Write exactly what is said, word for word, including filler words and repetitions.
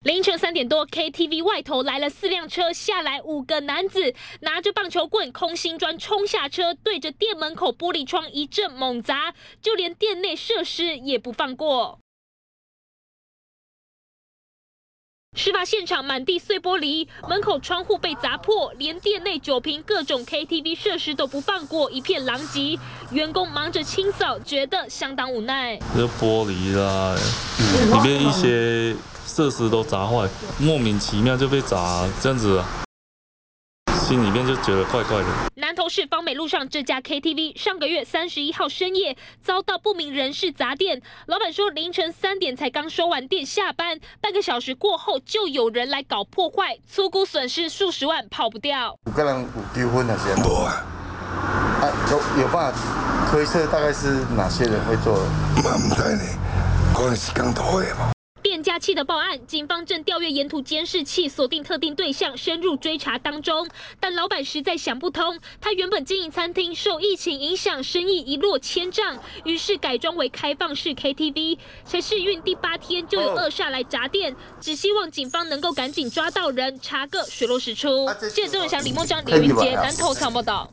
凌晨三点多 ，K T V 外头来了四辆车，下来五个男子，拿着棒球棍、空心砖冲下车，对着店门口玻璃窗一阵猛砸，就连店内设施也不放过。事发现场满地碎玻璃，门口窗户被砸破，连店内酒瓶、各种 K T V 设施都不放过，一片狼藉。员工忙着清扫，觉得相当无奈。 这玻璃啦，里面一些设施都砸坏，莫名其妙就被砸，这样子，心里面就觉得怪怪的。 南投市芳美路上这家 K T V 上个月三十一号深夜遭到不明人士砸店，老板说凌晨三点才刚收完店下班，半个小时过后就有人来搞破坏，粗估损失数十万，跑不掉。 有个人有纠纷那些无啊？啊，有有办法推测大概是哪些人会做？嘛唔知呢，可能是工头的嘛。 店家气得报案，警方正调阅沿途监视器，锁定特定对象，深入追查当中。但老板实在想不通，他原本经营餐厅，受疫情影响，生意一落千丈，于是改装为开放式 K T V。才试运第八天，就有恶煞来砸店，只希望警方能够赶紧抓到人，查个水落石出。记者郑文祥、李梦章、李云杰南投采访报道。